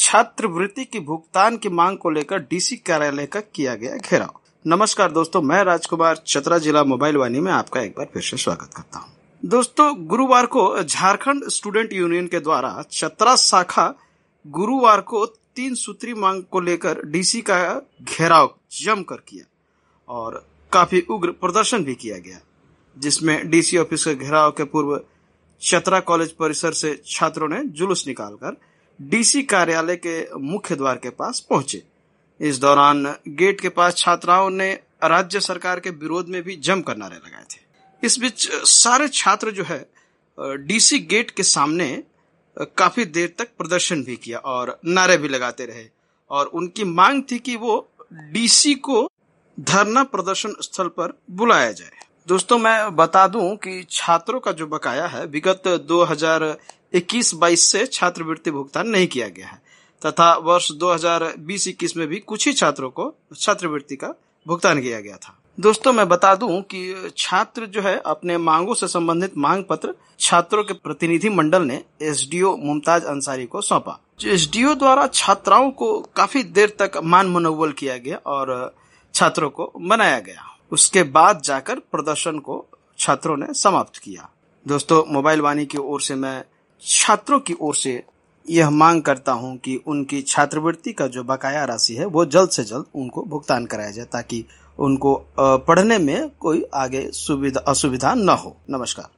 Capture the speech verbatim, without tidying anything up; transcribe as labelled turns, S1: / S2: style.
S1: छात्रवृत्ति की भुगतान की मांग को लेकर डीसी कार्यालय का किया गया घेराव। नमस्कार दोस्तों, मैं राजकुमार चतरा जिला मोबाइल वाणी में आपका एक बार फिर से स्वागत करता हूं। दोस्तों, गुरुवार को झारखंड स्टूडेंट यूनियन के द्वारा चतरा शाखा गुरुवार को तीन सूत्री मांग को लेकर डीसी का घेराव जमकर किया और काफी उग्र प्रदर्शन भी किया गया, जिसमें डीसी ऑफिस के घेराव के पूर्व चतरा कॉलेज परिसर से छात्रों ने जुलूस निकालकर डीसी कार्यालय के मुख्य द्वार के पास पहुंचे। इस दौरान गेट के पास छात्राओं ने राज्य सरकार के विरोध में भी जमकर नारे लगाए थे। इस बीच सारे छात्र जो है डीसी गेट के सामने काफी देर तक प्रदर्शन भी किया और नारे भी लगाते रहे और उनकी मांग थी कि वो डीसी को धरना प्रदर्शन स्थल पर बुलाया जाए। दोस्तों, मैं बता दूं कि छात्रों का जो बकाया है विगत दो हज़ार इक्कीस बाईस से छात्रवृत्ति भुगतान नहीं किया गया है तथा वर्ष दो हज़ार बीस इक्कीस में भी कुछ ही छात्रों को छात्रवृत्ति का भुगतान किया गया था। दोस्तों, मैं बता दूं कि छात्र जो है अपने मांगों से संबंधित मांग पत्र छात्रों के प्रतिनिधि मंडल ने एसडीओ मुमताज अंसारी को सौंपा। एसडीओ द्वारा छात्राओं को काफी देर तक मान मनोबल किया गया और छात्रों को मनाया गया। उसके बाद जाकर प्रदर्शन को छात्रों ने समाप्त किया। दोस्तों, मोबाइल वाणी की ओर से मैं छात्रों की ओर से यह मांग करता हूं कि उनकी छात्रवृत्ति का जो बकाया राशि है वो जल्द से जल्द उनको भुगतान कराया जाए ताकि उनको पढ़ने में कोई आगे सुविधा असुविधा न हो। नमस्कार।